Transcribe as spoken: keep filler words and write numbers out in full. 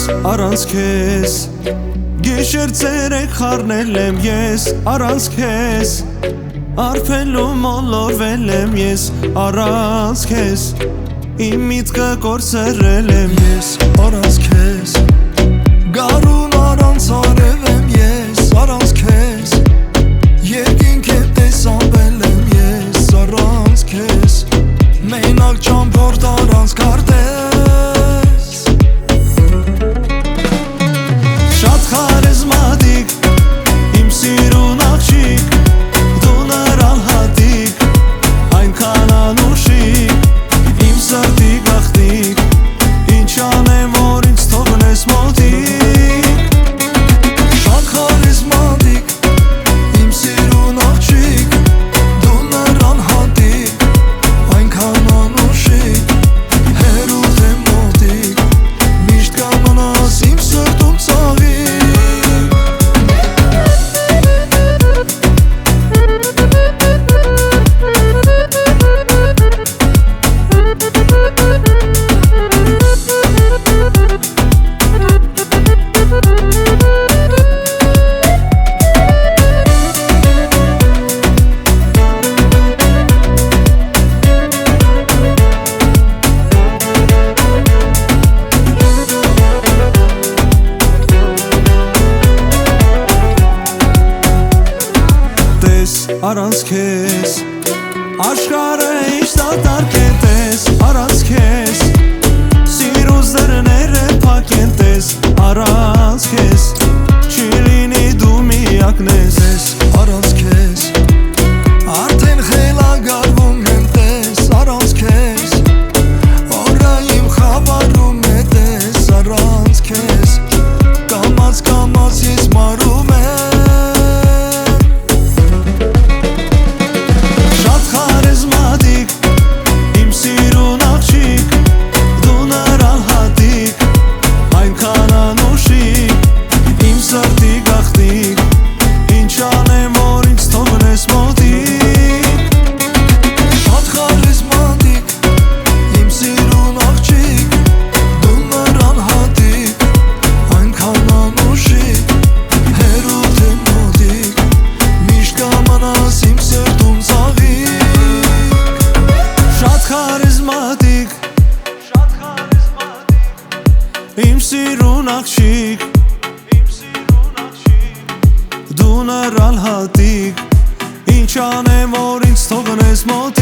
Առանց քեզ գիշեր ցերեկ խառնել եմ ես Առանց քեզ արփելու մոլորվել եմ ես Առանց քեզ իմ միտքը կորցրել եմ ես Առանց քեզ գարուն առանց արև եմ ես Առանց քեզ երկինք եմ տեսանվել եմ ես Առանց քեզ մենակ ճամփորդ առանց քարտեզ Շատ խարիզմատիկ իմ սիրուն աղջիկ Դու նրան հատիկ այնքան անուշիկ Իմ սրտի գաղտնիք Ինչ անեմ որ ինձ թողնես մոտիկ Շատ խարիզմատիկ իմ սիրուն աղջիկ Դու նրան հատիկ այնքան անուշիկ Հերուտ եմ մոտիկ Միշտ կամանաս իմ սրտում ծաղիկ Առանց քեզ աշխարհը ինչ դատարկ է տես Առանց քեզ սիրուս դռները փակ են տես Առանց քեզ չի լինի դու միակն ես Առանց քեզ արդեն խելագարվում եմ տես Առանց քեզ օրը իմ խաբարում է տես Առանց քեզ կամաց կամաց ես մարում եմ Իմ սիրուն աղջիկ Դու նրան հատիկ Ինչ անեմ որ ինձ թողնես մոտիկ